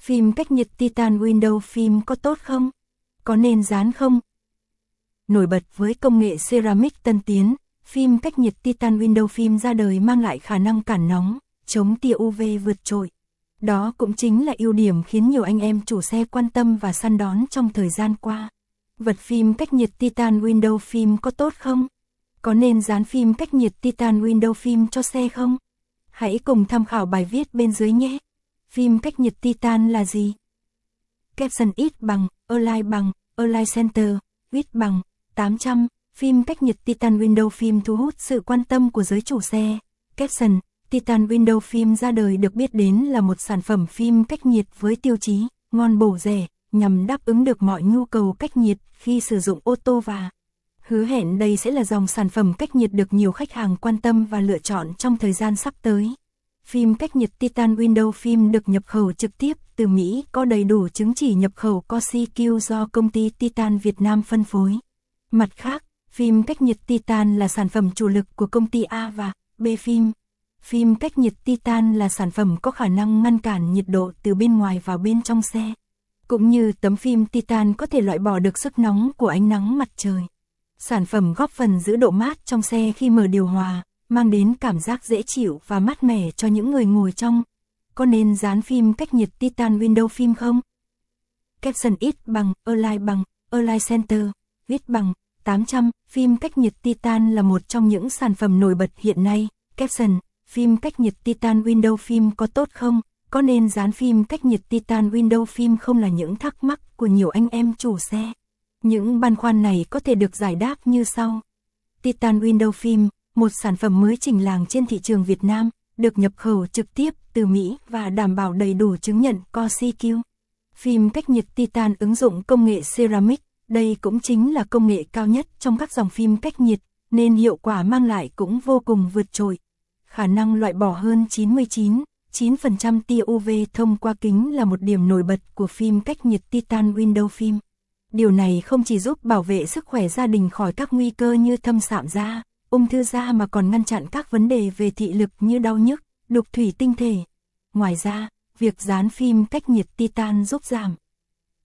Phim cách nhiệt Titan Window phim có tốt không? Có nên dán không? Nổi bật với công nghệ ceramic tân tiến, phim cách nhiệt Titan Window phim ra đời mang lại khả năng cản nóng, chống tia UV vượt trội. Đó cũng chính là ưu điểm khiến nhiều anh em chủ xe quan tâm và săn đón trong thời gian qua. Vật phim cách nhiệt Titan Window phim có tốt không? Có nên dán phim cách nhiệt Titan Window phim cho xe không? Hãy cùng tham khảo bài viết bên dưới nhé. Phim cách nhiệt Titan là gì? Capson ít bằng, Align bằng, Align Center, width bằng, 800. Phim cách nhiệt Titan Window phim thu hút sự quan tâm của giới chủ xe. Capson, Titan Window phim ra đời được biết đến là một sản phẩm phim cách nhiệt với tiêu chí ngon bổ rẻ, nhằm đáp ứng được mọi nhu cầu cách nhiệt khi sử dụng ô tô và hứa hẹn đây sẽ là dòng sản phẩm cách nhiệt được nhiều khách hàng quan tâm và lựa chọn trong thời gian sắp tới. Phim cách nhiệt Titan Window phim được nhập khẩu trực tiếp từ Mỹ, có đầy đủ chứng chỉ nhập khẩu COSIQ do công ty Titan Việt Nam phân phối. Mặt khác, phim cách nhiệt Titan là sản phẩm chủ lực của công ty A và B phim. Phim cách nhiệt Titan là sản phẩm có khả năng ngăn cản nhiệt độ từ bên ngoài vào bên trong xe. Cũng như tấm phim Titan có thể loại bỏ được sức nóng của ánh nắng mặt trời. Sản phẩm góp phần giữ độ mát trong xe khi mở điều hòa, mang đến cảm giác dễ chịu và mát mẻ cho những người ngồi trong. Có nên dán phim cách nhiệt Titan Window phim không? Capson ít bằng, Align Center, width bằng, 800. Phim cách nhiệt Titan là một trong những sản phẩm nổi bật hiện nay. Capson, phim cách nhiệt Titan Window phim có tốt không? Có nên dán phim cách nhiệt Titan Window phim không là những thắc mắc của nhiều anh em chủ xe. Những băn khoăn này có thể được giải đáp như sau. Titan Window phim, một sản phẩm mới chỉnh làng trên thị trường Việt Nam, được nhập khẩu trực tiếp từ Mỹ và đảm bảo đầy đủ chứng nhận COSIQ. Phim cách nhiệt Titan ứng dụng công nghệ ceramic, đây cũng chính là công nghệ cao nhất trong các dòng phim cách nhiệt, nên hiệu quả mang lại cũng vô cùng vượt trội. Khả năng loại bỏ hơn 99,9% tia UV thông qua kính là một điểm nổi bật của phim cách nhiệt Titan Window phim. Điều này không chỉ giúp bảo vệ sức khỏe gia đình khỏi các nguy cơ như thâm sạm da, ung thư da mà còn ngăn chặn các vấn đề về thị lực như đau nhức, đục thủy tinh thể. Ngoài ra, việc dán phim cách nhiệt Titan giúp giảm